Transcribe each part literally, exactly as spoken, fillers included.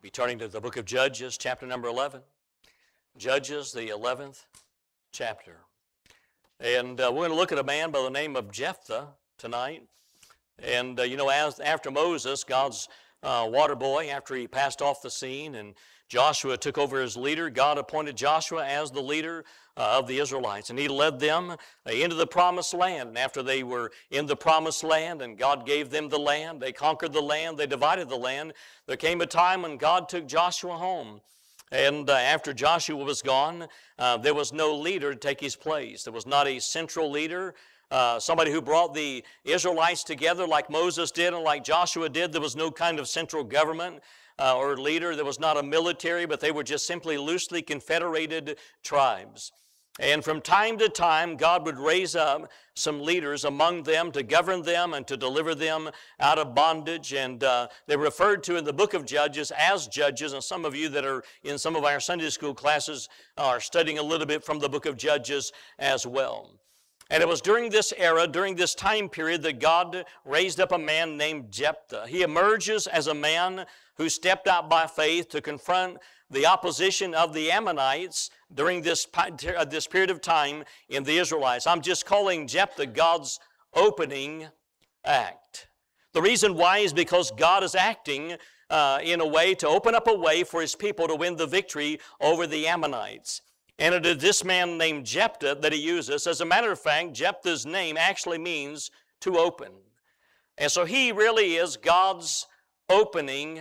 Be turning to the book of Judges, chapter number eleven. Judges, the eleventh chapter. And uh, we're going to look at a man by the name of Jephthah tonight. And, uh, you know, as after Moses, God's uh, water boy, after he passed off the scene and Joshua took over as leader, God appointed Joshua as the leader uh, of the Israelites. And he led them uh, into the promised land. And after they were in the promised land and God gave them the land, they conquered the land, they divided the land, there came a time when God took Joshua home. And uh, after Joshua was gone, uh, there was no leader to take his place. There was not a central leader, uh, somebody who brought the Israelites together like Moses did and like Joshua did. There was no kind of central government uh, or leader. There was not a military, but they were just simply loosely confederated tribes. And from time to time, God would raise up some leaders among them to govern them and to deliver them out of bondage. And uh, they're referred to in the book of Judges as judges. And some of you that are in some of our Sunday school classes are studying a little bit from the book of Judges as well. And it was during this era, during this time period, that God raised up a man named Jephthah. He emerges as a man who stepped out by faith to confront the opposition of the Ammonites during this, uh, this period of time in the Israelites. I'm just calling Jephthah God's opening act. The reason why is because God is acting uh, in a way to open up a way for His people to win the victory over the Ammonites. And it is this man named Jephthah that He uses. As a matter of fact, Jephthah's name actually means to open. And so he really is God's opening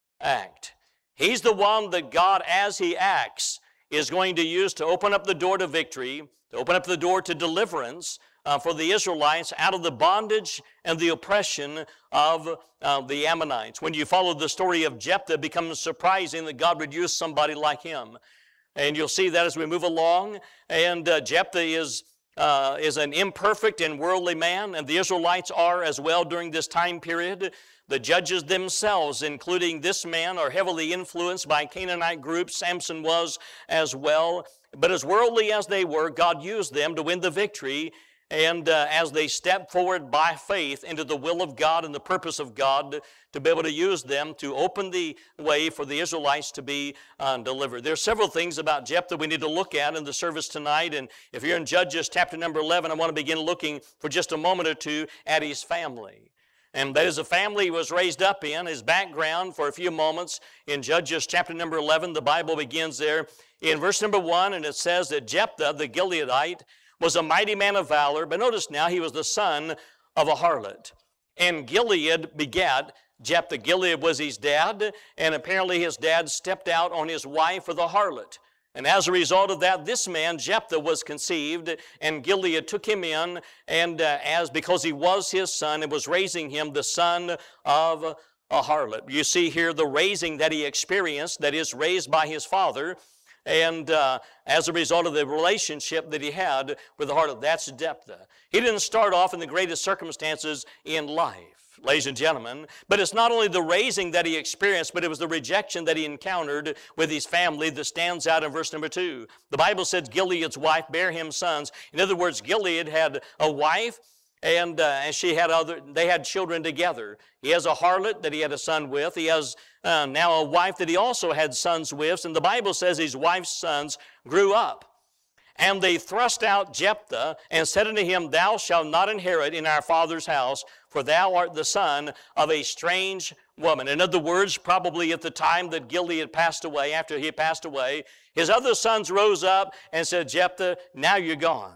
act. He's the one that God, as He acts, is going to use to open up the door to victory, to open up the door to deliverance uh, for the Israelites out of the bondage and the oppression of uh, the Ammonites. When you follow the story of Jephthah, it becomes surprising that God would use somebody like him. And you'll see that as we move along. And uh, Jephthah is, uh, is an imperfect and worldly man, and the Israelites are as well during this time period. The judges themselves, including this man, are heavily influenced by Canaanite groups. Samson was as well. But as worldly as they were, God used them to win the victory. And uh, as they stepped forward by faith into the will of God and the purpose of God, to be able to use them to open the way for the Israelites to be uh, delivered. There are several things about Jephthah we need to look at in the service tonight. And if you're in Judges chapter number eleven, I want to begin looking for just a moment or two at his family. And that is a family he was raised up in. His background for a few moments in Judges chapter number eleven, the Bible begins there in verse number one, and it says that Jephthah the Gileadite was a mighty man of valor, but notice now he was the son of a harlot. And Gilead begat Jephthah. Gilead was his dad, and apparently his dad stepped out on his wife with a harlot. And as a result of that, this man, Jephthah, was conceived, and Gilead took him in, and uh, as because he was his son and was raising him, the son of a harlot. You see here the raising that he experienced, that is raised by his father, and uh, as a result of the relationship that he had with the harlot. That's Jephthah. He didn't start off in the greatest circumstances in life, ladies and gentlemen. But it's not only the raising that he experienced, but it was the rejection that he encountered with his family that stands out in verse number two. The Bible says Gilead's wife bare him sons. In other words, Gilead had a wife, and, uh, and she had other, they had children together. He has a harlot that he had a son with. He has uh, now a wife that he also had sons with. And the Bible says his wife's sons grew up. And they thrust out Jephthah and said unto him, Thou shalt not inherit in our father's house, for thou art the son of a strange woman. In other words, probably at the time that Gilead passed away, after he had passed away, his other sons rose up and said, Jephthah, now you're gone.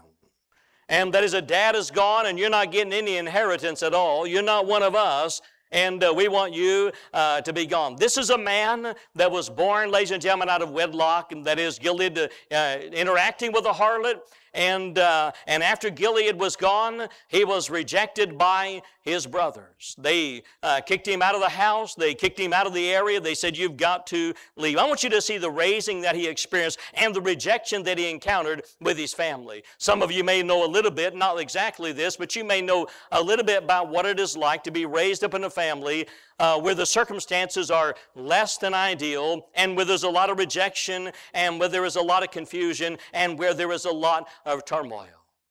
And that is, a dad is gone and you're not getting any inheritance at all. You're not one of us. And uh, we want you uh, to be gone. This is a man that was born, ladies and gentlemen, out of wedlock, and that is Gilead uh, interacting with a harlot. And, uh, and after Gilead was gone, he was rejected by his brothers. They uh, kicked him out of the house. They kicked him out of the area. They said, you've got to leave. I want you to see the raising that he experienced and the rejection that he encountered with his family. Some of you may know a little bit, not exactly this, but you may know a little bit about what it is like to be raised up in a family uh, where the circumstances are less than ideal, and where there's a lot of rejection, and where there is a lot of confusion, and where there is a lot of turmoil.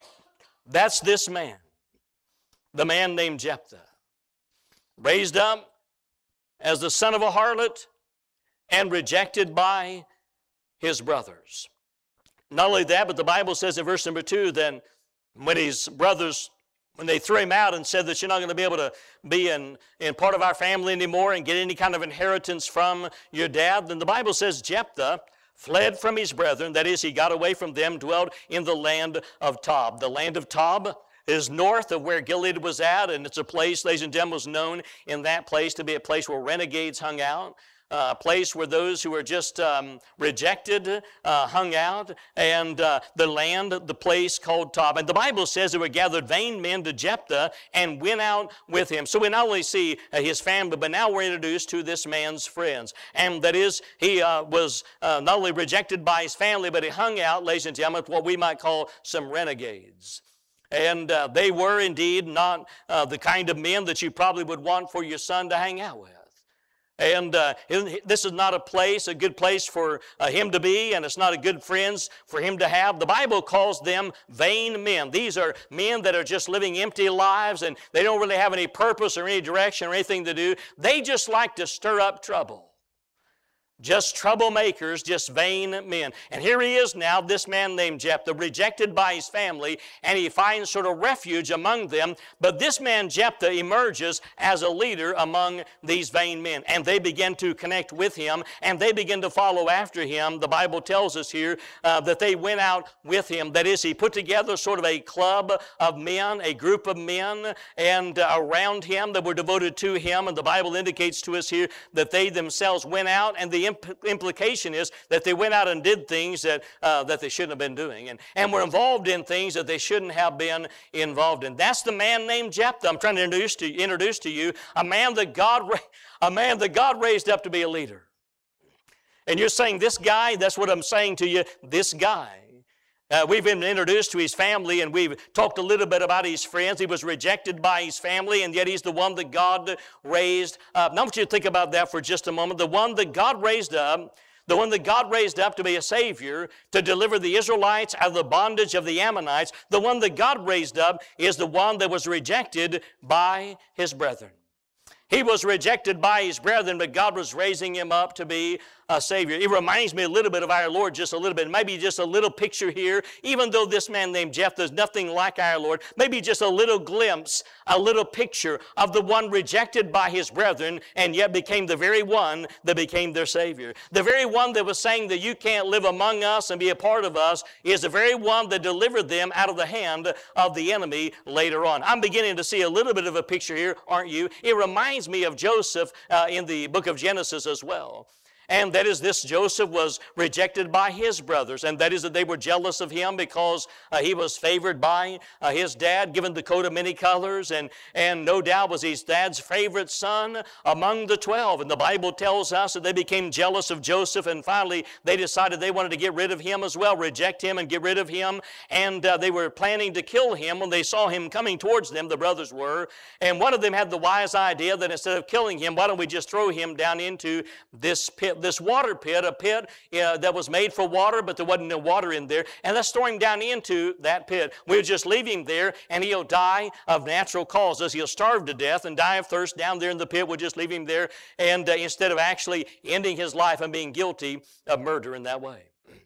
That's this man, the man named Jephthah, raised up as the son of a harlot, and rejected by his brothers. Not only that, but the Bible says in verse number two, then when his brothers, when they threw him out and said that you're not going to be able to be in, in part of our family anymore and get any kind of inheritance from your dad, then the Bible says Jephthah fled from his brethren. That is, he got away from them, dwelt in the land of Tob. The land of Tob is north of where Gilead was at, and it's a place, ladies and gentlemen, was known in that place to be a place where renegades hung out, uh, a place where those who were just um, rejected uh, hung out, and uh, the land, the place called Tob. And the Bible says there were gathered vain men to Jephthah and went out with him. So we not only see uh, his family, but now we're introduced to this man's friends. And that is, he uh, was uh, not only rejected by his family, but he hung out, ladies and gentlemen, with what we might call some renegades. And uh, they were indeed not uh, the kind of men that you probably would want for your son to hang out with. And uh, this is not a place, a good place for uh, him to be, and it's not a good friends for him to have. The Bible calls them vain men. These are men that are just living empty lives, and they don't really have any purpose or any direction or anything to do. They just like to stir up trouble. Just troublemakers, just vain men. And here he is now, this man named Jephthah, rejected by his family, and he finds sort of refuge among them. But this man Jephthah emerges as a leader among these vain men, and they begin to connect with him, and they begin to follow after him. The Bible tells us here uh, that they went out with him. That is, he put together sort of a club of men, a group of men, and uh, around him that were devoted to him. And the Bible indicates to us here that they themselves went out, and the implication is that they went out and did things that uh, that they shouldn't have been doing, and, and were involved in things that they shouldn't have been involved in. That's the man named Jephthah. I'm trying to introduce to, introduce to you a man that God a man that God raised up to be a leader. And you're saying, this guy? That's what I'm saying to you, this guy. Uh, we've been introduced to his family, and we've talked a little bit about his friends. He was rejected by his family, and yet he's the one that God raised up. Now I want you to think about that for just a moment. The one that God raised up, the one that God raised up to be a Savior, to deliver the Israelites out of the bondage of the Ammonites, the one that God raised up is the one that was rejected by his brethren. He was rejected by his brethren, but God was raising him up to be a Savior. It reminds me a little bit of our Lord, just a little bit. Maybe just a little picture here, even though this man named Jephthah is nothing like our Lord. Maybe just a little glimpse, a little picture of the one rejected by his brethren and yet became the very one that became their Savior. The very one that was saying that you can't live among us and be a part of us is the very one that delivered them out of the hand of the enemy later on. I'm beginning to see a little bit of a picture here, aren't you? It reminds me of Joseph uh, in the book of Genesis as well. And that is, this Joseph was rejected by his brothers, and that is that they were jealous of him because uh, he was favored by uh, his dad, given the coat of many colors, and, and no doubt was his dad's favorite son among the twelve. And the Bible tells us that they became jealous of Joseph, and finally they decided they wanted to get rid of him as well, reject him and get rid of him. And uh, they were planning to kill him when they saw him coming towards them, the brothers were. And one of them had the wise idea that instead of killing him, why don't we just throw him down into this pit, this water pit, a pit uh, that was made for water, but there wasn't no water in there. And let's throw him down into that pit. We'll just leave him there, and he'll die of natural causes. He'll starve to death and die of thirst down there in the pit. We'll just leave him there, and uh, instead of actually ending his life and being guilty of murder in that way.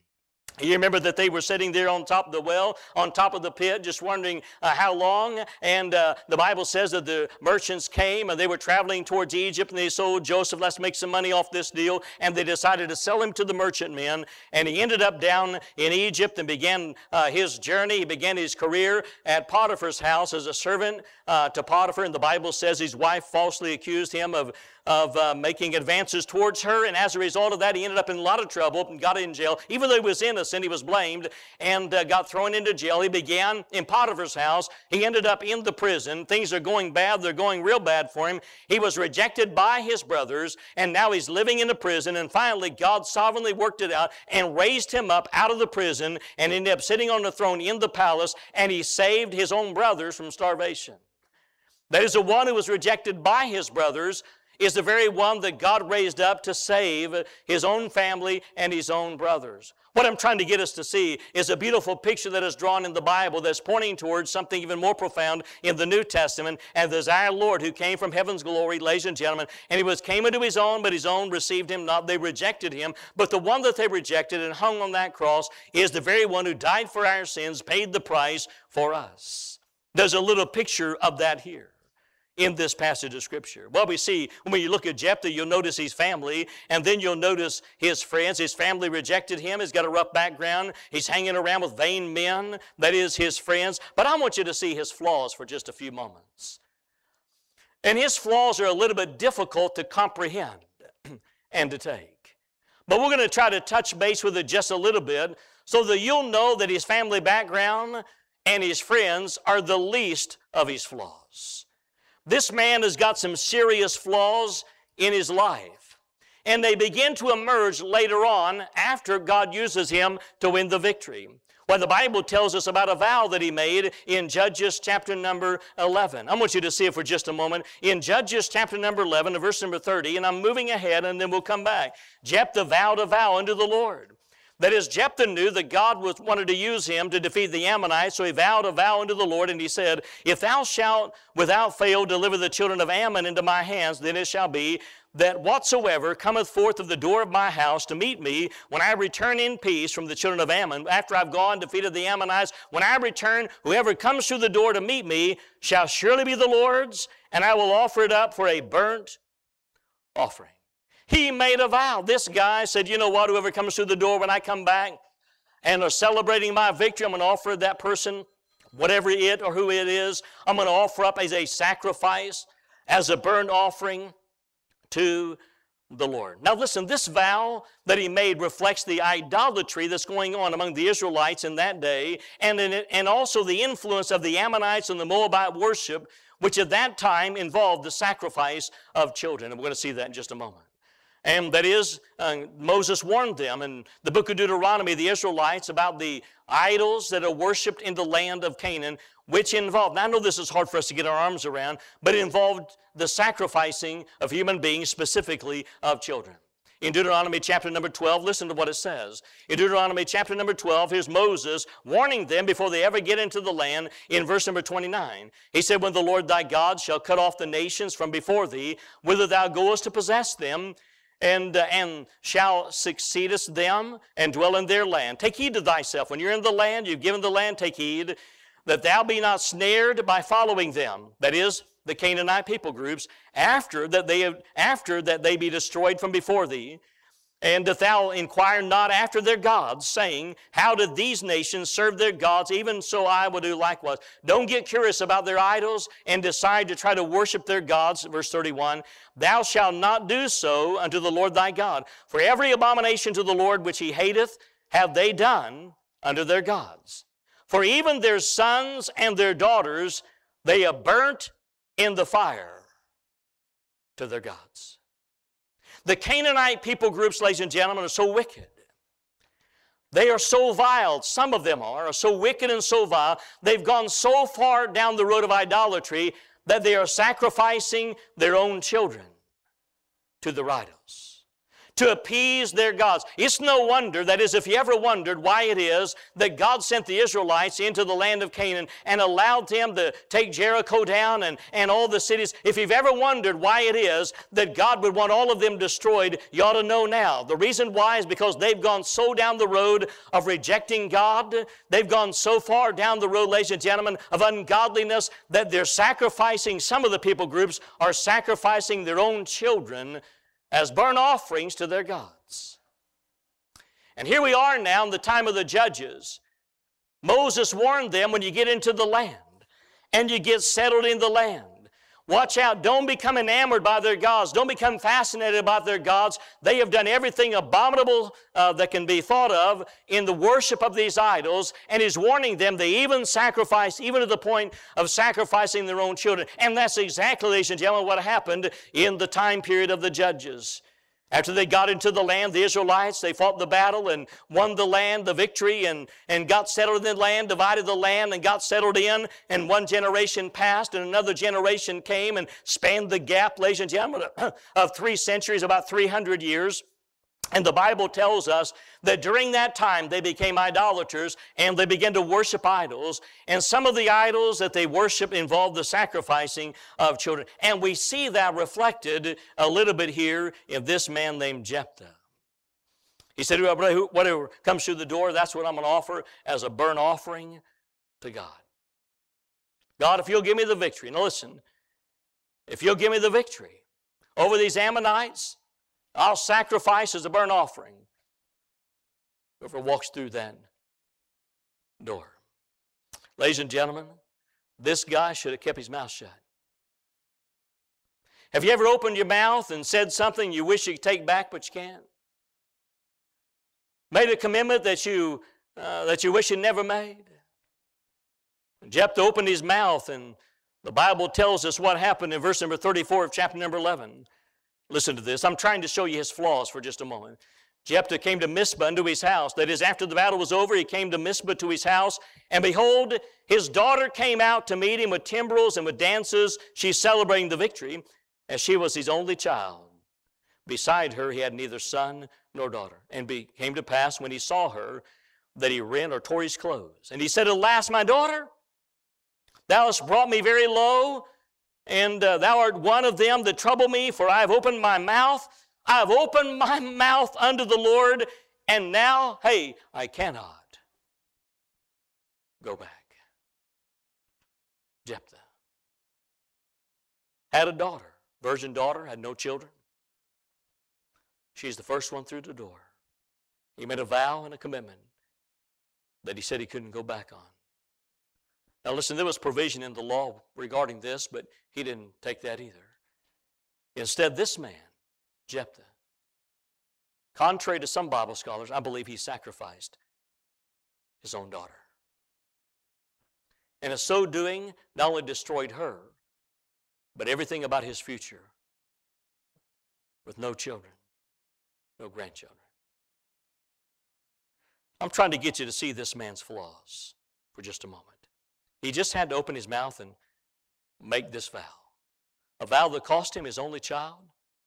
You remember that they were sitting there on top of the well, on top of the pit, just wondering uh, how long. And uh, the Bible says that the merchants came, and they were traveling towards Egypt, and they sold Joseph, let's make some money off this deal. And they decided to sell him to the merchantmen. And he ended up down in Egypt and began uh, his journey. He began his career at Potiphar's house as a servant uh, to Potiphar. And the Bible says his wife falsely accused him of of uh, making advances towards her, and as a result of that, he ended up in a lot of trouble and got in jail. Even though he was innocent, he was blamed and uh, got thrown into jail. He began in Potiphar's house. He ended up in the prison. Things are going bad. They're going real bad for him. He was rejected by his brothers, and now he's living in the prison, and finally, God sovereignly worked it out and raised him up out of the prison and ended up sitting on the throne in the palace, and he saved his own brothers from starvation. That is, the one who was rejected by his brothers is the very one that God raised up to save his own family and his own brothers. What I'm trying to get us to see is a beautiful picture that is drawn in the Bible that's pointing towards something even more profound in the New Testament, and there's our Lord who came from heaven's glory, ladies and gentlemen, and he was came into his own, but his own received him not. They rejected him, but the one that they rejected and hung on that cross is the very one who died for our sins, paid the price for us. There's a little picture of that here in this passage of Scripture. Well, we see when you look at Jephthah, you'll notice his family, and then you'll notice his friends. His family rejected him. He's got a rough background. He's hanging around with vain men. That is his friends. But I want you to see his flaws for just a few moments. And his flaws are a little bit difficult to comprehend and to take. But we're going to try to touch base with it just a little bit so that you'll know that his family background and his friends are the least of his flaws. This man has got some serious flaws in his life. And they begin to emerge later on after God uses him to win the victory. Well, the Bible tells us about a vow that he made in Judges chapter number eleven. I want you to see it for just a moment. In Judges chapter number eleven, and verse number thirty, and I'm moving ahead and then we'll come back. Jephthah vowed a vow unto the Lord. That is, Jephthah knew that God was, wanted to use him to defeat the Ammonites, so he vowed a vow unto the Lord, and he said, If thou shalt without fail deliver the children of Ammon into my hands, then it shall be that whatsoever cometh forth of the door of my house to meet me, when I return in peace from the children of Ammon, after I've gone and defeated the Ammonites, when I return, whoever comes through the door to meet me shall surely be the Lord's, and I will offer it up for a burnt offering. He made a vow. This guy said, you know what, whoever comes through the door when I come back and are celebrating my victory, I'm going to offer that person, whatever it or who it is, I'm going to offer up as a sacrifice, as a burnt offering to the Lord. Now listen, this vow that he made reflects the idolatry that's going on among the Israelites in that day, and, in it, and also the influence of the Ammonites and the Moabite worship, which at that time involved the sacrifice of children. And we're going to see that in just a moment. And that is, uh, Moses warned them in the book of Deuteronomy, the Israelites, about the idols that are worshipped in the land of Canaan, which involved, now I know this is hard for us to get our arms around, but it involved the sacrificing of human beings, specifically of children. In Deuteronomy chapter number twelve, listen to what it says. In Deuteronomy chapter number twelve, here's Moses warning them before they ever get into the land in verse number twenty-nine. He said, When the Lord thy God shall cut off the nations from before thee, whither thou goest to possess them, And, uh, and shall succeedest them and dwell in their land. Take heed to thyself. When you're in the land, you've given the land, take heed, that thou be not snared by following them. That is, the Canaanite people groups, after that they, have, after that they be destroyed from before thee. And that thou inquire not after their gods, saying, How did these nations serve their gods? Even so I will do likewise. Don't get curious about their idols and decide to try to worship their gods. Verse thirty-one, Thou shalt not do so unto the Lord thy God. For every abomination to the Lord which he hateth have they done unto their gods. For even their sons and their daughters they have burnt in the fire to their gods. The Canaanite people groups, ladies and gentlemen, are so wicked. They are so vile, some of them are, are so wicked and so vile, they've gone so far down the road of idolatry that they are sacrificing their own children to their idols, to appease their gods. It's no wonder, that is, if you ever wondered why it is that God sent the Israelites into the land of Canaan and allowed them to take Jericho down and, and all the cities, if you've ever wondered why it is that God would want all of them destroyed, you ought to know now. The reason why is because they've gone so down the road of rejecting God, they've gone so far down the road, ladies and gentlemen, of ungodliness that they're sacrificing, some of the people groups are sacrificing their own children as burnt offerings to their gods. And here we are now in the time of the judges. Moses warned them, when you get into the land and you get settled in the land, watch out, don't become enamored by their gods. Don't become fascinated about their gods. They have done everything abominable uh, that can be thought of in the worship of these idols, and he's warning them. They even sacrifice, even to the point of sacrificing their own children. And that's exactly, ladies and gentlemen, what happened in the time period of the judges. After they got into the land, the Israelites, they fought the battle and won the land, the victory, and, and got settled in the land, divided the land and got settled in. And one generation passed and another generation came and spanned the gap, ladies and gentlemen, of three centuries, about three hundred years. And the Bible tells us that during that time they became idolaters and they began to worship idols. And some of the idols that they worshiped involved the sacrificing of children. And we see that reflected a little bit here in this man named Jephthah. He said, whatever comes through the door, that's what I'm going to offer as a burnt offering to God. God, if you'll give me the victory. Now listen, if you'll give me the victory over these Ammonites, I'll sacrifice as a burnt offering whoever walks through that door. Ladies and gentlemen, this guy should have kept his mouth shut. Have you ever opened your mouth and said something you wish you could take back but you can't? Made a commitment that you, uh, that you wish you never made? Jephthah opened his mouth, and the Bible tells us what happened in verse number thirty-four of chapter number eleven. Listen to this. I'm trying to show you his flaws for just a moment. Jephthah came to Mizpah unto his house. That is, after the battle was over, he came to Mizpah to his house. And behold, his daughter came out to meet him with timbrels and with dances. She's celebrating the victory, as she was his only child. Beside her, he had neither son nor daughter. And it came to pass, when he saw her, that he rent or tore his clothes. And he said, Alas, my daughter, thou hast brought me very low, and uh, thou art one of them that trouble me, for I have opened my mouth. I have opened my mouth unto the Lord, and now, hey, I cannot go back. Jephthah had a daughter, virgin daughter, had no children. She's the first one through the door. He made a vow and a commitment that he said he couldn't go back on. Now listen, there was provision in the law regarding this, but he didn't take that either. Instead, this man, Jephthah, contrary to some Bible scholars, I believe he sacrificed his own daughter. And in so doing, not only destroyed her, but everything about his future, with no children, no grandchildren. I'm trying to get you to see this man's flaws for just a moment. He just had to open his mouth and make this vow. A vow that cost him his only child.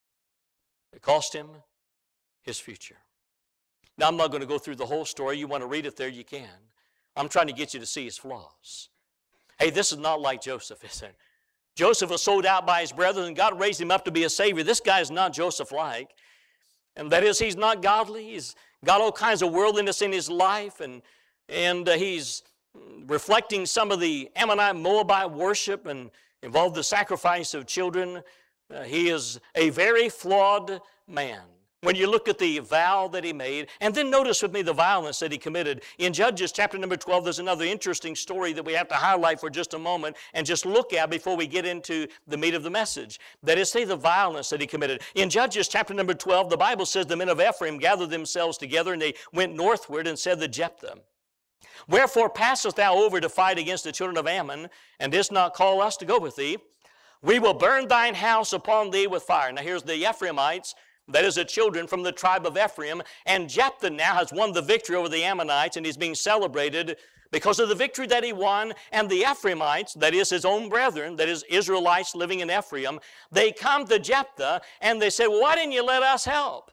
It cost him his future. Now, I'm not going to go through the whole story. You want to read it there, you can. I'm trying to get you to see his flaws. Hey, this is not like Joseph, is it? Joseph was sold out by his brethren, and God raised him up to be a Savior. This guy is not Joseph-like. And that is, he's not godly. He's got all kinds of worldliness in his life, and, and uh, he's reflecting some of the Ammonite Moabite worship and involved the sacrifice of children. Uh, he is a very flawed man. When you look at the vow that he made, and then notice with me the violence that he committed. In Judges chapter number twelve, there's another interesting story that we have to highlight for just a moment and just look at before we get into the meat of the message. That is, say, the violence that he committed. In Judges chapter number twelve, the Bible says the men of Ephraim gathered themselves together and they went northward and said to Jephthah, Wherefore passest thou over to fight against the children of Ammon, and didst not call us to go with thee? We will burn thine house upon thee with fire. Now here's the Ephraimites, that is the children from the tribe of Ephraim, and Jephthah now has won the victory over the Ammonites, and he's being celebrated because of the victory that he won. And the Ephraimites, that is his own brethren, that is Israelites living in Ephraim, they come to Jephthah and they say, well, why didn't you let us help?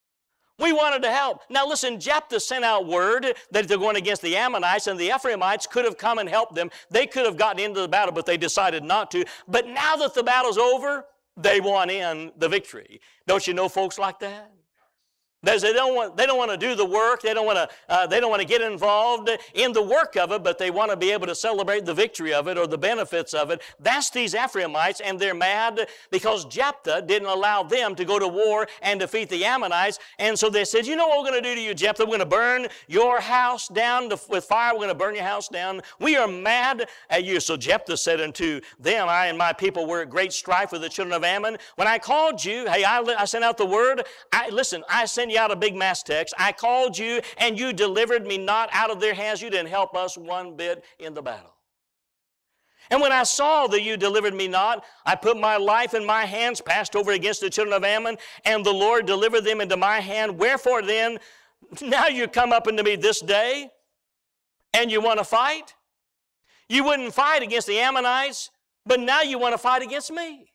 We wanted to help. Now listen, Jephthah sent out word that they're going against the Ammonites, and the Ephraimites could have come and helped them. They could have gotten into the battle, but they decided not to. But now that the battle's over, they want in the victory. Don't you know folks like that? They don't want, they don't want to do the work. They don't want to, uh, they don't want to get involved in the work of it, but they want to be able to celebrate the victory of it or the benefits of it. That's these Ephraimites, and they're mad because Jephthah didn't allow them to go to war and defeat the Ammonites. And so they said, you know what we're going to do to you, Jephthah? We're going to burn your house down to, with fire. We're going to burn your house down. We are mad at you. So Jephthah said unto them, I and my people were at great strife with the children of Ammon. When I called you, hey, I, I sent out the word. I, listen, I sent you out a big mass text. I called you and you delivered me not out of their hands. You didn't help us one bit in the battle. And when I saw that you delivered me not, I put my life in my hands, passed over against the children of Ammon, and the Lord delivered them into my hand. Wherefore then, now you come up unto me this day, and you want to fight? You wouldn't fight against the Ammonites, but now you want to fight against me.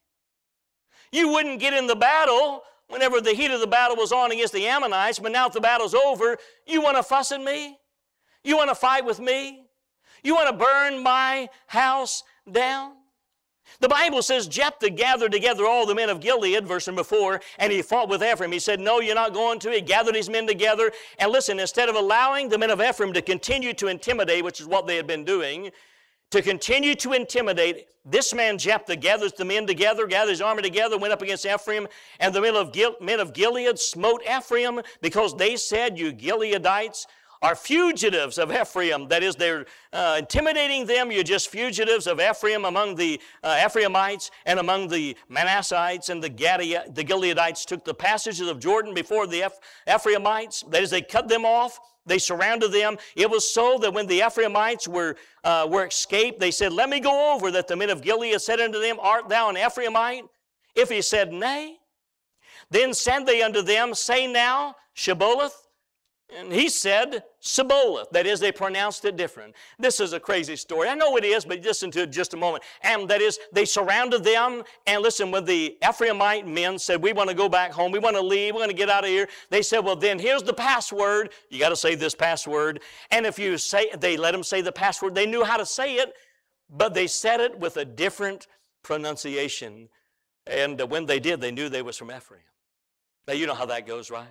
You wouldn't get in the battle whenever the heat of the battle was on against the Ammonites, but now that the battle's over, you want to fuss at me? You want to fight with me? You want to burn my house down? The Bible says Jephthah gathered together all the men of Gilead, verse number four, and he fought with Ephraim. He said, no, you're not going to. He gathered his men together. And listen, instead of allowing the men of Ephraim to continue to intimidate, which is what they had been doing, to continue to intimidate, this man Jephthah gathers the men together, gathered his army together, went up against Ephraim, and the men of, Gil- men of Gilead smote Ephraim because they said, you Gileadites are fugitives of Ephraim. That is, they're uh, intimidating them. You're just fugitives of Ephraim among the uh, Ephraimites and among the Manassites, and the, Gadi- the Gileadites took the passages of Jordan before the Eph- Ephraimites. That is, they cut them off. They surrounded them. It was so that when the Ephraimites were, uh, were escaped, they said, let me go over, that the men of Gilead said unto them, art thou an Ephraimite? If he said, nay, then said they unto them, say now, Shibboleth. And he said, Sibboleth. That is, they pronounced it different. This is a crazy story. I know it is, but listen to it just a moment. And that is, they surrounded them. And listen, when the Ephraimite men said, we want to go back home, we want to leave, we're going to get out of here, they said, well, then here's the password. You got to say this password. And if you say, they let them say the password. They knew how to say it, but they said it with a different pronunciation. And when they did, they knew they was from Ephraim. Now, you know how that goes, right?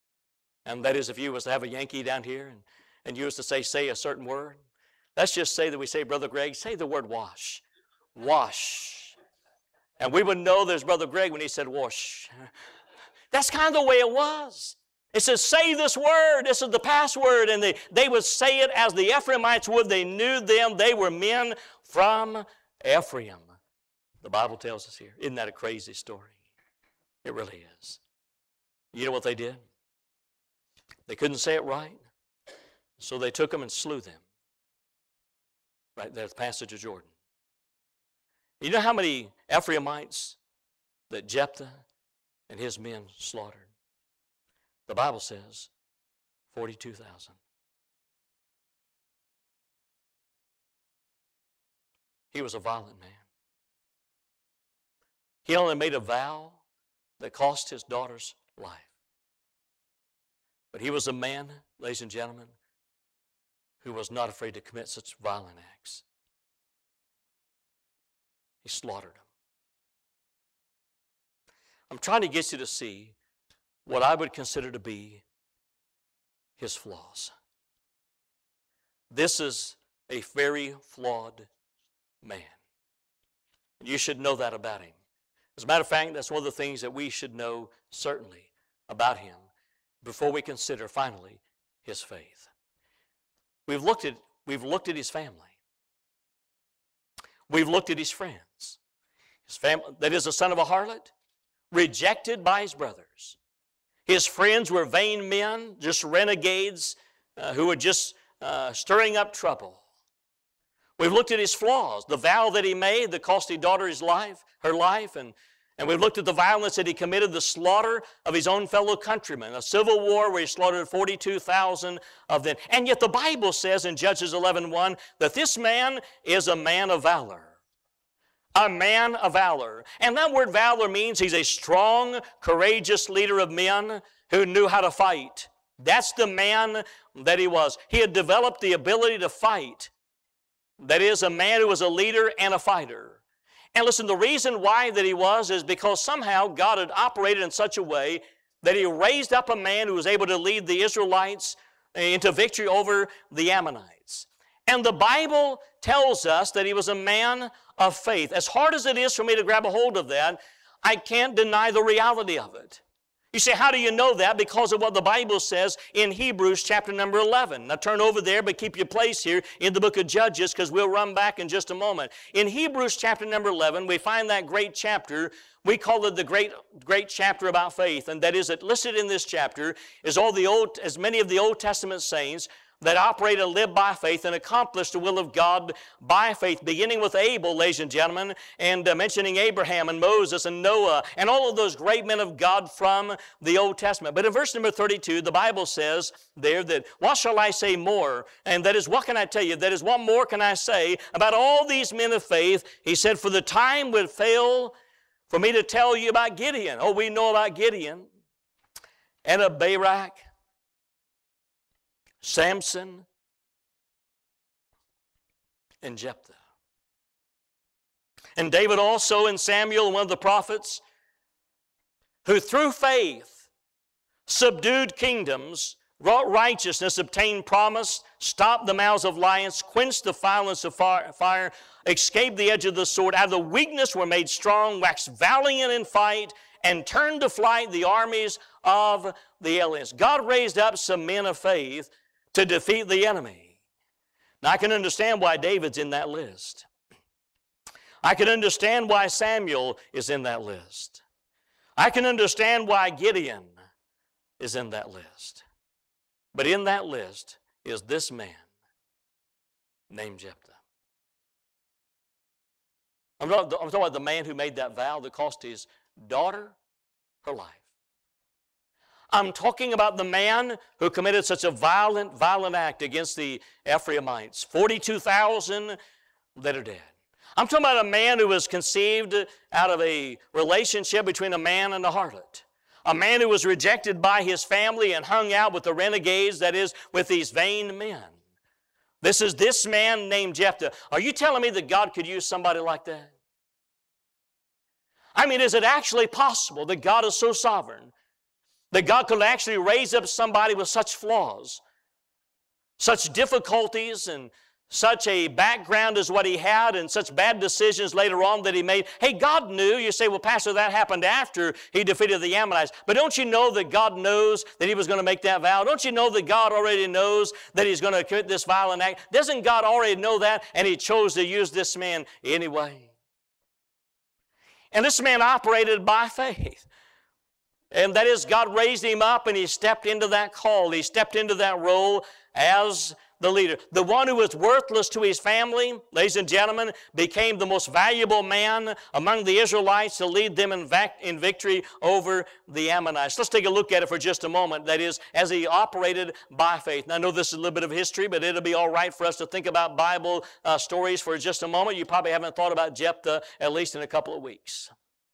And that is, if you was to have a Yankee down here and, and you was to say, say a certain word, let's just say that we say, Brother Greg, say the word wash. Wash. And we would know there's Brother Greg when he said wash. That's kind of the way it was. It says, say this word. This is the password. And they, they would say it as the Ephraimites would. They knew them. They were men from Ephraim. The Bible tells us here. Isn't that a crazy story? It really is. You know what they did? They couldn't say it right, so they took them and slew them. Right there at the passage of Jordan. You know how many Ephraimites that Jephthah and his men slaughtered? The Bible says forty-two thousand. He was a violent man. He only made a vow that cost his daughter's life. But he was a man, ladies and gentlemen, who was not afraid to commit such violent acts. He slaughtered them. I'm trying to get you to see what I would consider to be his flaws. This is a very flawed man. You should know that about him. As a matter of fact, that's one of the things that we should know certainly about him before we consider, finally, his faith. We've looked at, we've looked at his family. We've looked at his friends. His family, that is, the son of a harlot, rejected by his brothers. His friends were vain men, just renegades uh, who were just uh, stirring up trouble. We've looked at his flaws, the vow that he made that cost his daughter his life, her life, and And we've looked at the violence that he committed, the slaughter of his own fellow countrymen, a civil war where he slaughtered forty-two thousand of them. And yet the Bible says in Judges eleven one that this man is a man of valor. A man of valor. And that word valor means he's a strong, courageous leader of men who knew how to fight. That's the man that he was. He had developed the ability to fight. That is, a man who was a leader and a fighter. And listen, the reason why that he was is because somehow God had operated in such a way that he raised up a man who was able to lead the Israelites into victory over the Ammonites. And the Bible tells us that he was a man of faith. As hard as it is for me to grab a hold of that, I can't deny the reality of it. You say, how do you know that? Because of what the Bible says in Hebrews chapter number eleven. Now turn over there, but keep your place here in the book of Judges, because we'll run back in just a moment. In Hebrews chapter number eleven, we find that great chapter. We call it the great, great chapter about faith. And that is, that listed in this chapter is all the old, as many of the Old Testament saints that operated and lived by faith and accomplished the will of God by faith, beginning with Abel, ladies and gentlemen, and uh, mentioning Abraham and Moses and Noah and all of those great men of God from the Old Testament. But in verse number thirty-two, the Bible says there that, what shall I say more? And that is, what can I tell you? That is, what more can I say about all these men of faith? He said, for the time would fail for me to tell you about Gideon. Oh, we know about Gideon and of Barak, Samson, and Jephthah. And David also, and Samuel, one of the prophets, who through faith subdued kingdoms, wrought righteousness, obtained promise, stopped the mouths of lions, quenched the violence of fire, escaped the edge of the sword, out of the weakness were made strong, waxed valiant in fight, and turned to flight the armies of the aliens. God raised up some men of faith to defeat the enemy. Now, I can understand why David's in that list. I can understand why Samuel is in that list. I can understand why Gideon is in that list. But in that list is this man named Jephthah. I'm talking, I'm talking about the man who made that vow that cost his daughter her life. I'm talking about the man who committed such a violent, violent act against the Ephraimites. forty-two thousand that are dead. I'm talking about a man who was conceived out of a relationship between a man and a harlot. A man who was rejected by his family and hung out with the renegades, that is, with these vain men. This is this man named Jephthah. Are you telling me that God could use somebody like that? I mean, is it actually possible that God is so sovereign that God could actually raise up somebody with such flaws, such difficulties, and such a background as what he had, and such bad decisions later on that he made? Hey, God knew. You say, well, Pastor, that happened after he defeated the Ammonites. But don't you know that God knows that he was going to make that vow? Don't you know that God already knows that he's going to commit this violent act? Doesn't God already know that? And he chose to use this man anyway. And this man operated by faith. And that is, God raised him up and he stepped into that call. He stepped into that role as the leader. The one who was worthless to his family, ladies and gentlemen, became the most valuable man among the Israelites to lead them in, vac- in victory over the Ammonites. Let's take a look at it for just a moment. That is, as he operated by faith. And I know this is a little bit of history, but it'll be all right for us to think about Bible uh, stories for just a moment. You probably haven't thought about Jephthah at least in a couple of weeks.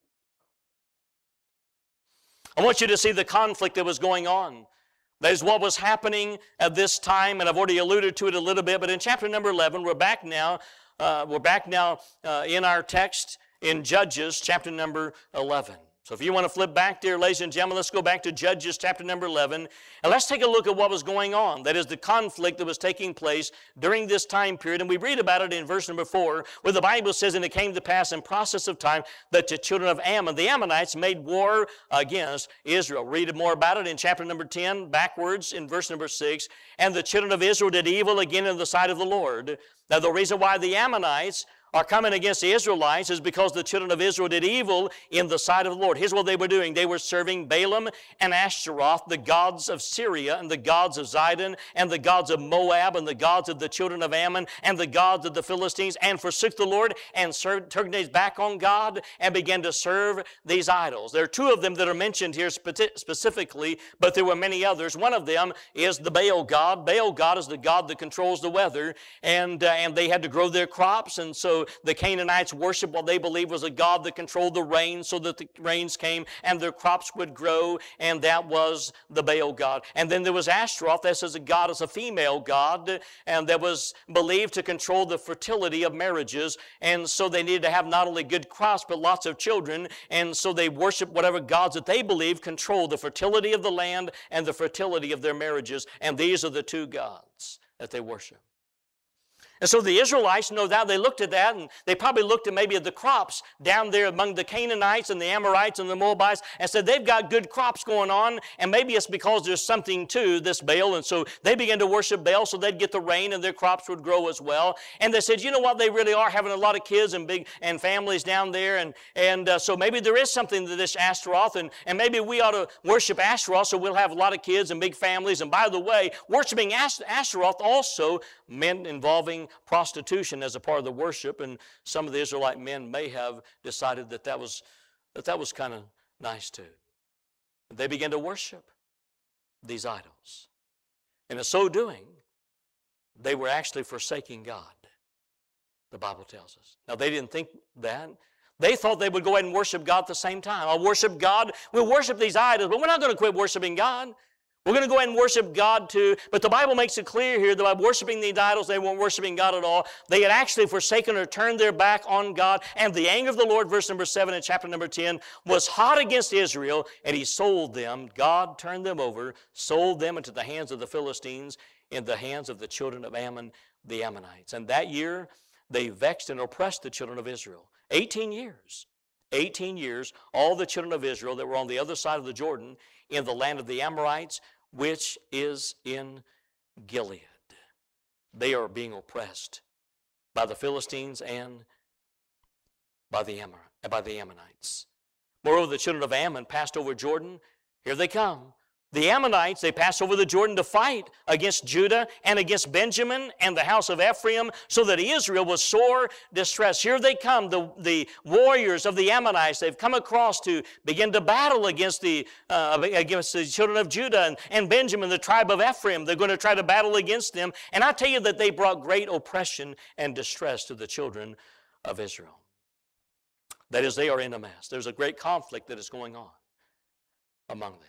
I want you to see the conflict that was going on. That is what was happening at this time, and I've already alluded to it a little bit, but in chapter number eleven, we're back now, uh, we're back now uh, in our text in Judges chapter number eleven. So if you want to flip back there, ladies and gentlemen, let's go back to Judges chapter number eleven, and let's take a look at what was going on. That is the conflict that was taking place during this time period, and we read about it in verse number four, where the Bible says, and it came to pass in process of time that the children of Ammon, the Ammonites, made war against Israel. Read more about it in chapter number ten, backwards in verse number six, and the children of Israel did evil again in the sight of the Lord. Now the reason why the Ammonites are coming against the Israelites is because the children of Israel did evil in the sight of the Lord. Here's what they were doing. They were serving Balaam and Ashtaroth, the gods of Syria and the gods of Zidon and the gods of Moab and the gods of the children of Ammon and the gods of the Philistines, and forsook the Lord and served, turned his back on God and began to serve these idols. There are two of them that are mentioned here specifically, but there were many others. One of them is the Baal god. Baal god is the god that controls the weather, and, uh, and they had to grow their crops, and so the Canaanites worshiped what they believed was a god that controlled the rain so that the rains came and their crops would grow, and that was the Baal god. And then there was Ashtaroth. This is a goddess, a female god, and that was believed to control the fertility of marriages, and so they needed to have not only good crops but lots of children, and so they worshiped whatever gods that they believed controlled the fertility of the land and the fertility of their marriages, and these are the two gods that they worship. And so the Israelites, no doubt, they looked at that, and they probably looked at maybe the crops down there among the Canaanites and the Amorites and the Moabites and said, they've got good crops going on, and maybe it's because there's something to this Baal. And so they began to worship Baal so they'd get the rain and their crops would grow as well. And they said, you know what, they really are having a lot of kids and big and families down there. And, and uh, so maybe there is something to this Ashtaroth, and, and maybe we ought to worship Ashtaroth so we'll have a lot of kids and big families. And by the way, worshiping Ashtaroth also meant involving prostitution as a part of the worship, and some of the Israelite men may have decided that that was, that that was kind of nice too. They began to worship these idols. And in so doing, they were actually forsaking God, the Bible tells us. Now, they didn't think that. They thought they would go ahead and worship God at the same time. I'll worship God. We'll worship these idols, but we're not going to quit worshiping God. We're going to go ahead and worship God too. But the Bible makes it clear here that by worshiping these idols, they weren't worshiping God at all. They had actually forsaken or turned their back on God. And the anger of the Lord, verse number seven in chapter number ten, was hot against Israel, and He sold them. God turned them over, sold them into the hands of the Philistines, in the hands of the children of Ammon, the Ammonites. And that year, they vexed and oppressed the children of Israel. eighteen years. eighteen years, all the children of Israel that were on the other side of the Jordan in the land of the Amorites, which is in Gilead. They are being oppressed by the Philistines and by the, Amor- by the Ammonites. Moreover, the children of Ammon passed over Jordan. Here they come. The Ammonites, they passed over the Jordan to fight against Judah and against Benjamin and the house of Ephraim, so that Israel was sore distressed. Here they come, the, the warriors of the Ammonites. They've come across to begin to battle against the, uh, against the children of Judah and, and Benjamin, the tribe of Ephraim. They're going to try to battle against them. And I tell you that they brought great oppression and distress to the children of Israel. That is, they are in a mess. There's a great conflict that is going on among them.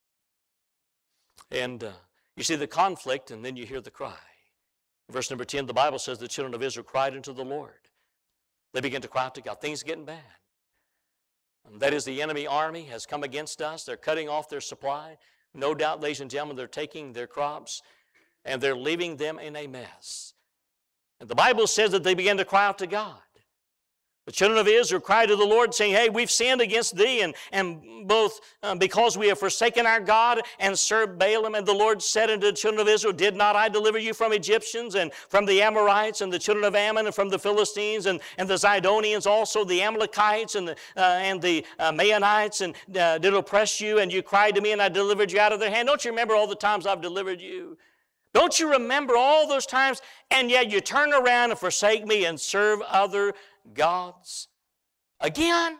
And uh, you see the conflict, and then you hear the cry. Verse number ten, the Bible says the children of Israel cried unto the Lord. They began to cry out to God. Things are getting bad. And that is, the enemy army has come against us. They're cutting off their supply. No doubt, ladies and gentlemen, they're taking their crops, and they're leaving them in a mess. And the Bible says that they began to cry out to God. The children of Israel cried to the Lord, saying, hey, we've sinned against thee, and, and both uh, because we have forsaken our God and served Baalim. And the Lord said unto the children of Israel, did not I deliver you from Egyptians, and from the Amorites, and the children of Ammon, and from the Philistines, and, and the Zidonians also, the Amalekites, and the, uh, and the uh, Maonites, and uh, did oppress you, and you cried to me, and I delivered you out of their hand. Don't you remember all the times I've delivered you? Don't you remember all those times? And yet you turn around and forsake me and serve other gods again.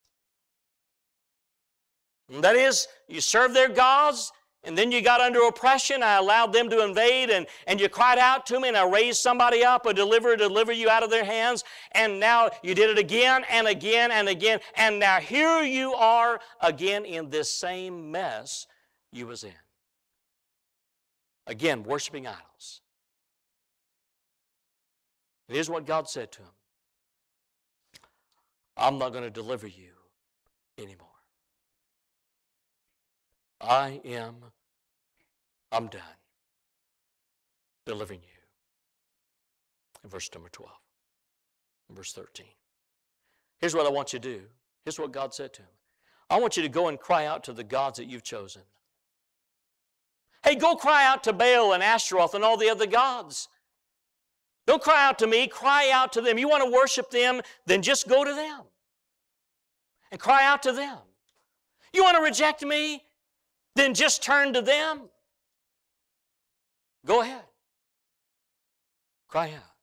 And that is, you serve their gods, and then you got under oppression. I allowed them to invade, and, and you cried out to me, and I raised somebody up, a deliverer, to deliver you out of their hands. And now you did it again and again and again. And now here you are again in this same mess you was in. Again, worshiping idols. And here's what God said to him. I'm not going to deliver you anymore. I am, I'm done delivering you. In verse number twelve, verse thirteen. Here's what I want you to do. Here's what God said to him. I want you to go and cry out to the gods that you've chosen. Hey, go cry out to Baal and Ashtaroth and all the other gods. Don't cry out to me, cry out to them. You want to worship them, then just go to them and cry out to them. You want to reject me, then just turn to them. Go ahead. Cry out.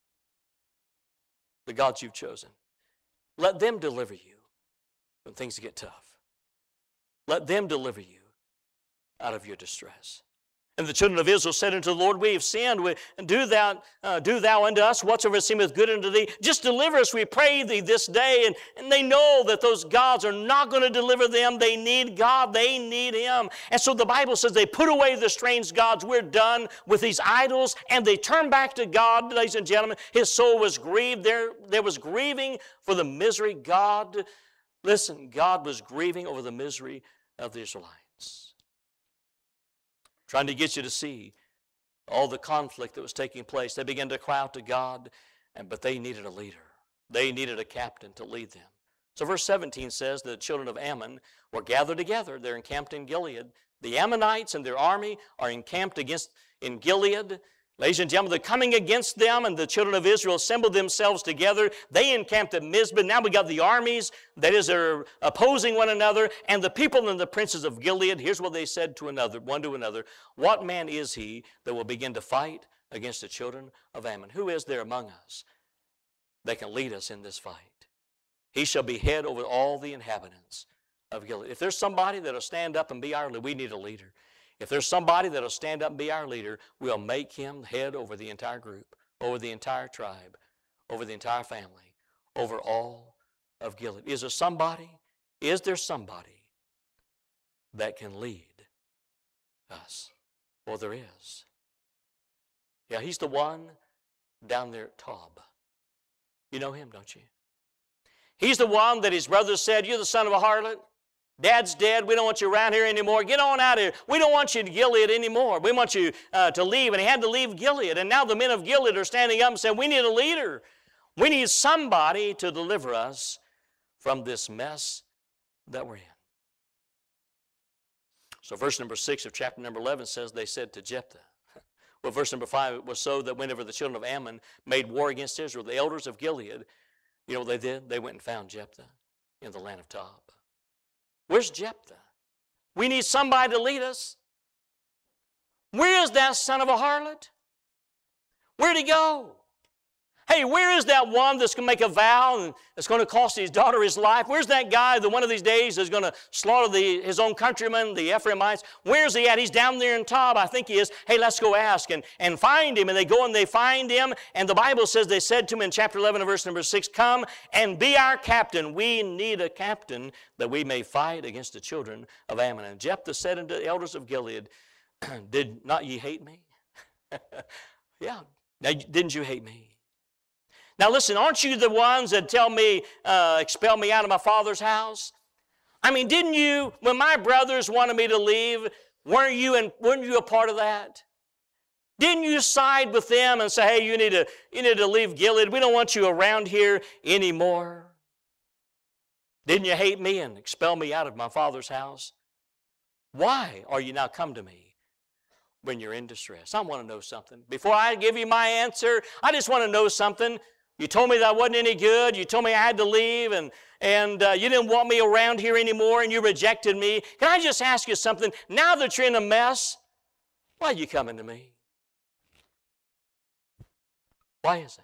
The gods you've chosen. Let them deliver you when things get tough. Let them deliver you out of your distress. And the children of Israel said unto the Lord, we have sinned. We, do, thou, uh, do thou unto us whatsoever seemeth good unto thee. Just deliver us, we pray thee, this day. And, and they know that those gods are not going to deliver them. They need God. They need Him. And so the Bible says they put away the strange gods. We're done with these idols. And they turn back to God, ladies and gentlemen. His soul was grieved. There, there was grieving for the misery. God, listen, God was grieving over the misery of the Israelites. Trying to get you to see all the conflict that was taking place. They began to cry out to God, and, but they needed a leader. They needed a captain to lead them. So verse seventeen says the children of Ammon were gathered together. They're encamped in Gilead. The Ammonites and their army are encamped against in Gilead. Ladies and gentlemen, they're coming against them, and the children of Israel assembled themselves together. They encamped at Mizpah. Now we got the armies, that is, they're opposing one another, and the people and the princes of Gilead, here's what they said to another, one to another, what man is he that will begin to fight against the children of Ammon? Who is there among us that can lead us in this fight? He shall be head over all the inhabitants of Gilead. If there's somebody that'll stand up and be our leader, we need a leader. If there's somebody that'll stand up and be our leader, we'll make him head over the entire group, over the entire tribe, over the entire family, over all of Gilead. Is there somebody, is there somebody that can lead us? Well, there is. Yeah, he's the one down there at Tob. You know him, don't you? He's the one that his brothers said, you're the son of a harlot. Dad's dead. We don't want you around here anymore. Get on out of here. We don't want you in Gilead anymore. We want you uh, to leave. And he had to leave Gilead. And now the men of Gilead are standing up and saying, we need a leader. We need somebody to deliver us from this mess that we're in. So verse number six of chapter number eleven says, they said to Jephthah. Well, verse number five, it was so that whenever the children of Ammon made war against Israel, the elders of Gilead, you know what they did? They went and found Jephthah in the land of Tob. Where's Jephthah? We need somebody to lead us. Where is that son of a harlot? Where'd he go? Hey, where is that one that's going to make a vow and it's going to cost his daughter his life? Where's that guy that one of these days is going to slaughter the, his own countrymen, the Ephraimites? Where's he at? He's down there in Tob. I think he is. Hey, let's go ask and, and find him. And they go and they find him. And the Bible says they said to him in chapter eleven, verse number six, come and be our captain. We need a captain that we may fight against the children of Ammon. And Jephthah said unto the elders of Gilead, did not ye hate me? Yeah. Now, didn't you hate me? Now listen, aren't you the ones that tell me, uh, expel me out of my father's house? I mean, didn't you, when my brothers wanted me to leave, weren't you, in, weren't you a part of that? Didn't you side with them and say, hey, you need to, you need to leave Gilead. We don't want you around here anymore. Didn't you hate me and expel me out of my father's house? Why are you now come to me when you're in distress? I want to know something. Before I give you my answer, I just want to know something. You told me that I wasn't any good. You told me I had to leave, and, and uh, you didn't want me around here anymore, and you rejected me. Can I just ask you something? Now that you're in a mess, why are you coming to me? Why is it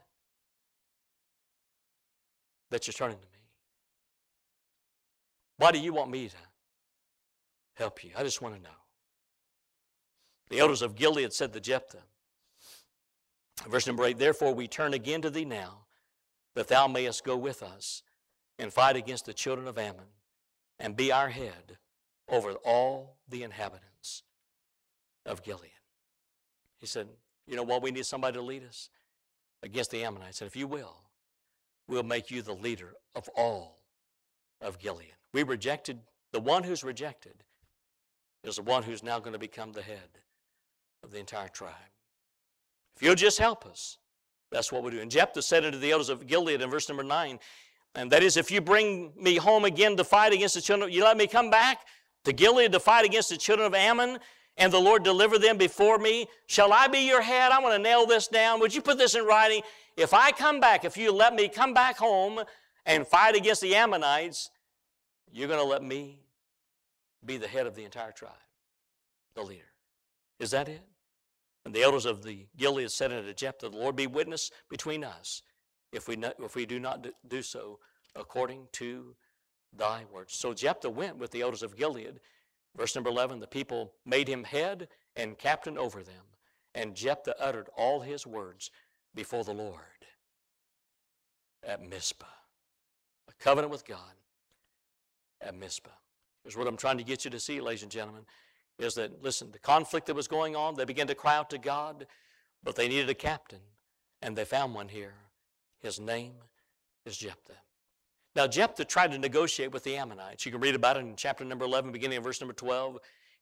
that you're turning to me? Why do you want me to help you? I just want to know. The elders of Gilead said to Jephthah, verse number eight, therefore we turn again to thee now, that thou mayest go with us and fight against the children of Ammon, and be our head over all the inhabitants of Gilead. He said, you know what, we need somebody to lead us against the Ammonites. And if you will, we'll make you the leader of all of Gilead. We rejected, the one who's rejected is the one who's now going to become the head of the entire tribe. If you'll just help us, that's what we'll do. And Jephthah said unto the elders of Gilead in verse number nine, and that is, if you bring me home again to fight against the children, you let me come back to Gilead to fight against the children of Ammon, and the Lord deliver them before me, shall I be your head? I want to nail this down. Would you put this in writing? If I come back, if you let me come back home and fight against the Ammonites, you're going to let me be the head of the entire tribe, the leader. Is that it? And the elders of the Gilead said unto Jephthah, the Lord be witness between us, if we, not, if we do not do so according to thy words. So Jephthah went with the elders of Gilead. Verse number eleven, the people made him head and captain over them, and Jephthah uttered all his words before the Lord at Mizpah. A covenant with God at Mizpah. Here's what I'm trying to get you to see, ladies and gentlemen, is that, listen, the conflict that was going on, they began to cry out to God, but they needed a captain, and they found one here. His name is Jephthah. Now, Jephthah tried to negotiate with the Ammonites. You can read about it in chapter number eleven, beginning of verse number twelve.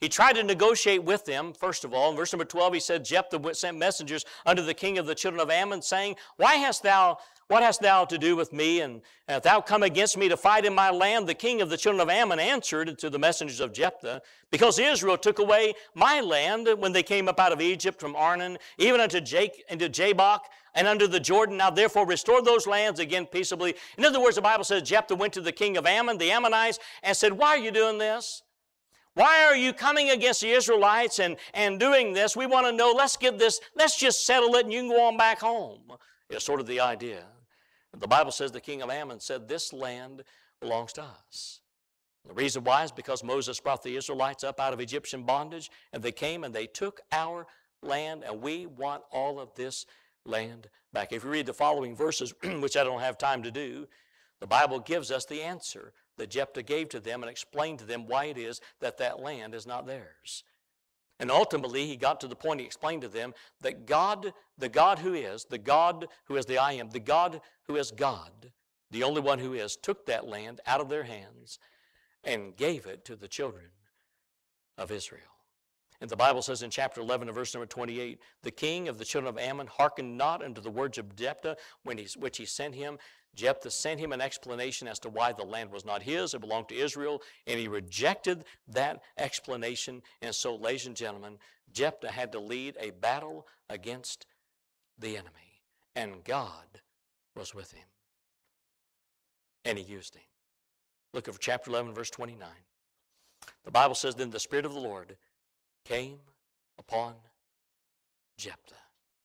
He tried to negotiate with them, first of all. In verse number twelve, he said, Jephthah sent messengers unto the king of the children of Ammon, saying, Why hast thou, what hast thou to do with me? And if thou come against me to fight in my land? The king of the children of Ammon answered to the messengers of Jephthah, Because Israel took away my land when they came up out of Egypt from Arnon, even unto Jake, into Jabbok, and under the Jordan. Now therefore restore those lands again peaceably. In other words, the Bible says Jephthah went to the king of Ammon, the Ammonites, and said, Why are you doing this? Why are you coming against the Israelites and, and doing this? We want to know, let's get this, let's just settle it and you can go on back home. It's sort of the idea. The Bible says the king of Ammon said, this land belongs to us. The reason why is because Moses brought the Israelites up out of Egyptian bondage, and they came and they took our land, and we want all of this land back. If you read the following verses, which I don't have time to do, the Bible gives us the answer that Jephthah gave to them and explained to them why it is that that land is not theirs. And ultimately, he got to the point he explained to them that God, the God who is, the God who is the I am, the God who is God, the only one who is, took that land out of their hands and gave it to the children of Israel. And the Bible says in chapter eleven and verse number twenty-eight, the king of the children of Ammon hearkened not unto the words of Jephthah, when he, which he sent him. Jephthah sent him an explanation as to why the land was not his, it belonged to Israel, and he rejected that explanation. And so, ladies and gentlemen, Jephthah had to lead a battle against the enemy, and God was with him, and he used him. Look at chapter eleven, verse twenty-nine. The Bible says, Then the Spirit of the Lord came upon Jephthah.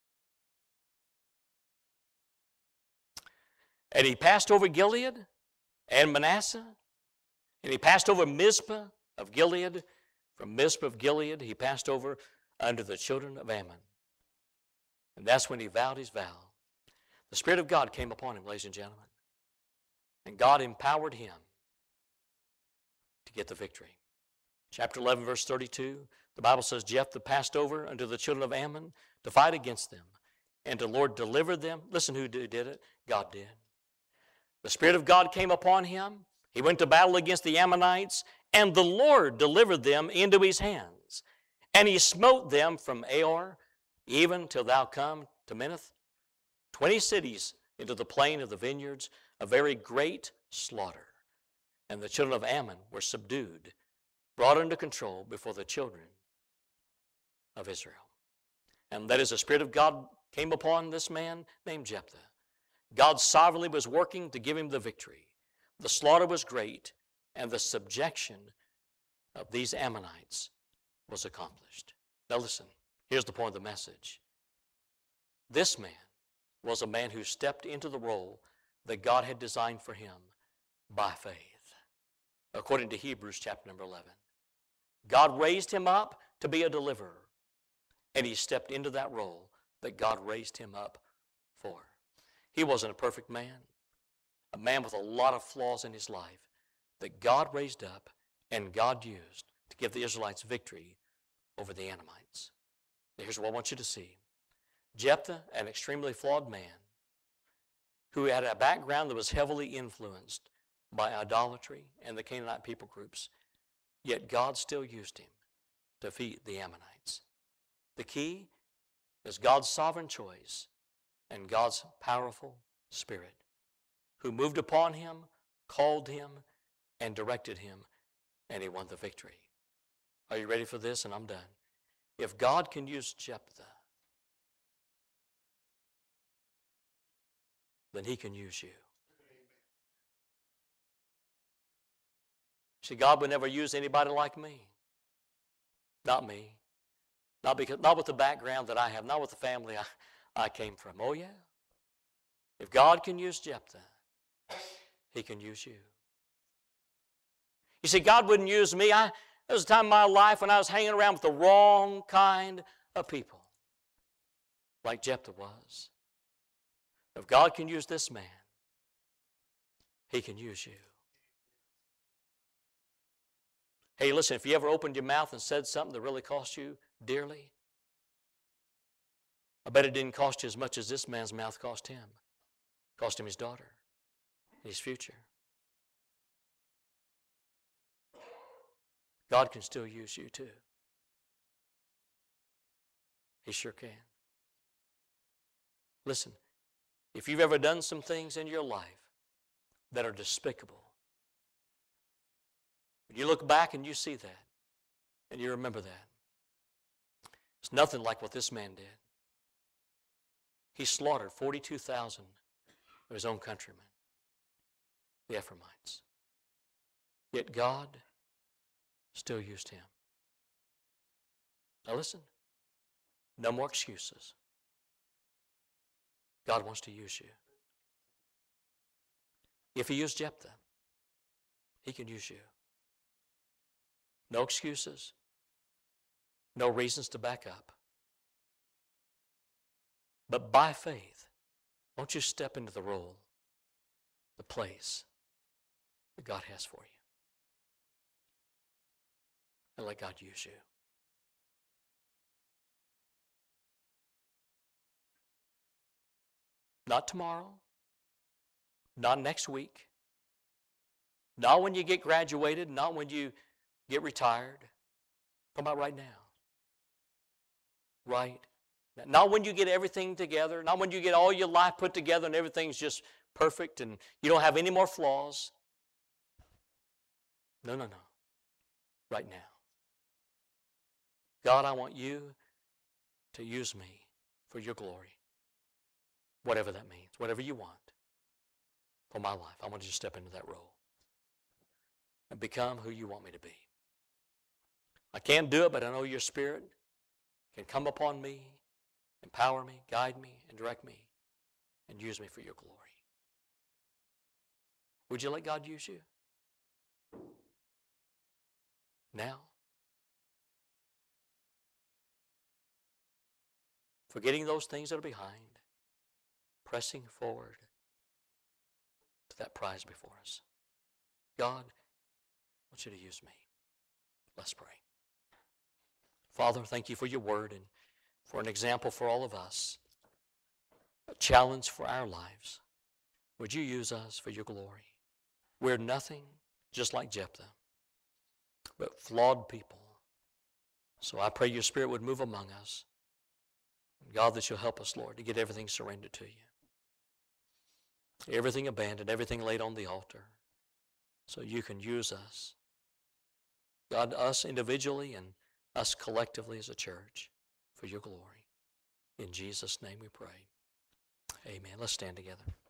And he passed over Gilead and Manasseh, and he passed over Mizpah of Gilead. From Mizpah of Gilead, he passed over unto the children of Ammon. And that's when he vowed his vow. The Spirit of God came upon him, ladies and gentlemen. And God empowered him to get the victory. Chapter eleven, verse thirty-two, the Bible says, Jephthah passed over unto the children of Ammon to fight against them, and the Lord delivered them. Listen, who did it? God did. The Spirit of God came upon him. He went to battle against the Ammonites, and the Lord delivered them into his hands. And he smote them from Aor, even till thou come to Minnith, twenty cities into the plain of the vineyards, a very great slaughter. And the children of Ammon were subdued, brought under control before the children of Israel. And that is the Spirit of God came upon this man named Jephthah. God sovereignly was working to give him the victory. The slaughter was great, and the subjection of these Ammonites was accomplished. Now listen, here's the point of the message. This man was a man who stepped into the role that God had designed for him by faith, according to Hebrews chapter number eleven. God raised him up to be a deliverer, and he stepped into that role that God raised him up for. He wasn't a perfect man, a man with a lot of flaws in his life that God raised up and God used to give the Israelites victory over the Ammonites. Here's what I want you to see. Jephthah, an extremely flawed man who had a background that was heavily influenced by idolatry and the Canaanite people groups, yet God still used him to defeat the Ammonites. The key is God's sovereign choice and God's powerful Spirit, who moved upon him, called him, and directed him, and he won the victory. Are you ready for this? And I'm done. If God can use Jephthah, then he can use you. See, God would never use anybody like me. Not me. Not, because, not with the background that I have, not with the family I, I came from. Oh, yeah. If God can use Jephthah, he can use you. You see, God wouldn't use me. I, there was a time in my life when I was hanging around with the wrong kind of people, like Jephthah was. If God can use this man, he can use you. Hey, listen, if you ever opened your mouth and said something that really cost you dearly, I bet it didn't cost you as much as this man's mouth cost him. It cost him his daughter, his future. God can still use you too. He sure can. Listen, if you've ever done some things in your life that are despicable, you look back and you see that, and you remember that. It's nothing like what this man did. He slaughtered forty-two thousand of his own countrymen, the Ephraimites. Yet God still used him. Now listen, no more excuses. God wants to use you. If He used Jephthah, He can use you. No excuses, no reasons to back up. But by faith, won't you step into the role, the place that God has for you? And let God use you. Not tomorrow, not next week, not when you get graduated, not when you get retired. I'm talking about right now. Right now. Not when you get everything together, not when you get all your life put together and everything's just perfect and you don't have any more flaws. No, no, no. Right now. God, I want you to use me for your glory. Whatever that means, whatever you want for my life. I want you to step into that role and become who you want me to be. I can't do it, but I know your Spirit can come upon me, empower me, guide me, and direct me, and use me for your glory. Would you let God use you? Now? Forgetting those things that are behind, pressing forward to that prize before us. God, I want you to use me. Let's pray. Father, thank you for your word and for an example for all of us, a challenge for our lives. Would you use us for your glory? We're nothing, just like Jephthah, but flawed people. So I pray your Spirit would move among us. God, that you'll help us, Lord, to get everything surrendered to you. Everything abandoned, everything laid on the altar, so you can use us. God, us individually and us collectively as a church for your glory. In Jesus' name we pray. Amen. Let's stand together.